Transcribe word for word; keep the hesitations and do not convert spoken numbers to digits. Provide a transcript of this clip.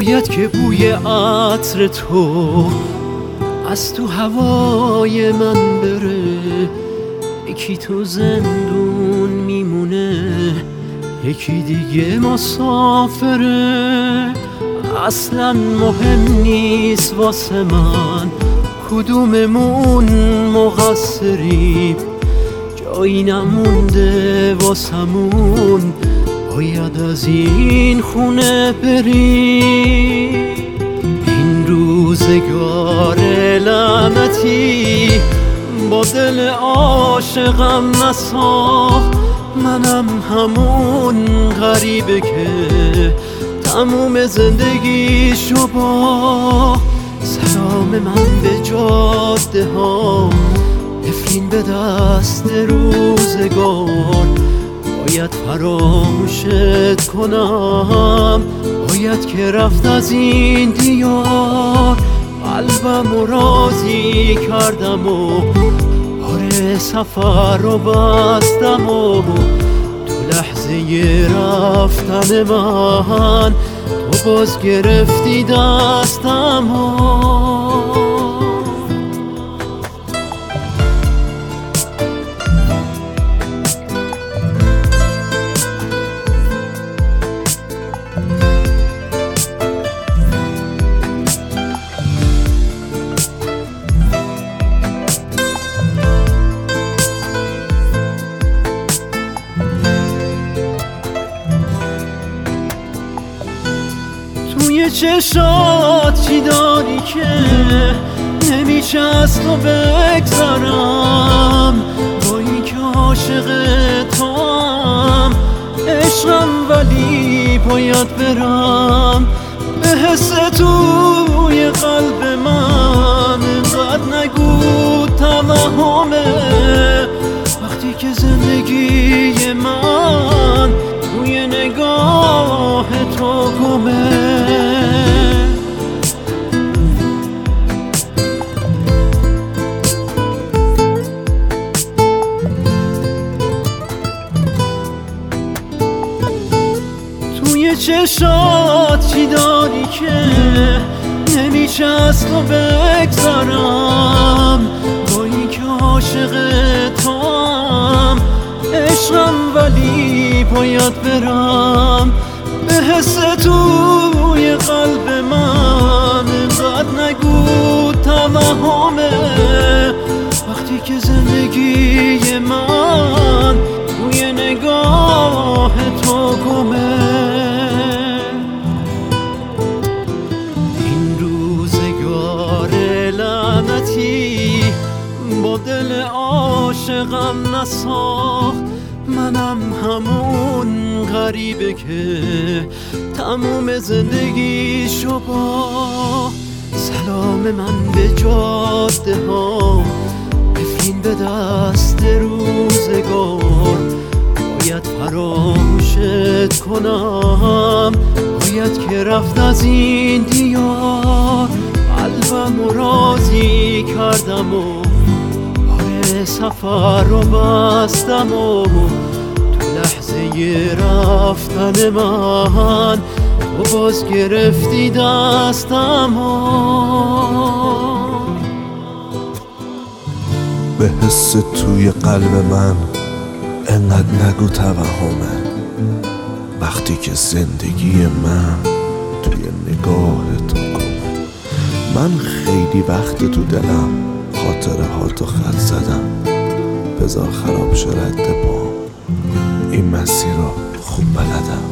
باید که بوی عطر تو از تو هوای من بره. یکی تو زندون میمونه، یکی دیگه مسافره. اصلا مهم نیست واسه من کدوممون مقصریم، جایی نمونده واسمون، باید از این خونه بریم. این روزگار لعنتی با دل عاشقم نساخت، منم همون غریبه که تموم زندگیشو باخت. سلام من به جاده ها، نفرین به دست روزگار، باید فراموشت کنم، باید که رفت از این دیار. قلبم رو راضی کردم و آره سفر رو بستم و تو لحظه رفتن من تو باز گرفتی دستم و توی چشات چی داری که نمیشه از تو بگذرم؟ با این که عاشق توام عشقم ولی باید برم. به حس توی قلب من اینقدر نگو توهمه، وقتی که زندگی من توی نگاه تو گمه. توی چشات چی داری که نمیشه از تو بگذرم؟ با این که عاشق توام عشقم ولی باید برم. به حس توی قلب من اینقدر نگو توهمه، وقتی که زندگی من توی نگاه تو گمه. این روزگار لعنتی با دل عاشقم نساخت، منم همون غریبه که تموم زندگیشو با. سلام من به جاده ها، نفرین به دست روزگار، باید فراموشت کنم، باید که رفت از این دیار. قلبم رو راضی کردم و آره سفر رو بستم و تو لحظه رفتن من تو باز گرفتی دستم و به حس توی قلب من انقدر نگو توهمه، وقتی که زندگی من توی نگاه تو گمه. من خیلی وقت تو دلم خاطره ها تو خط زدم، بذار خراب شه رد پام، این مسیر رو خوب بلدم.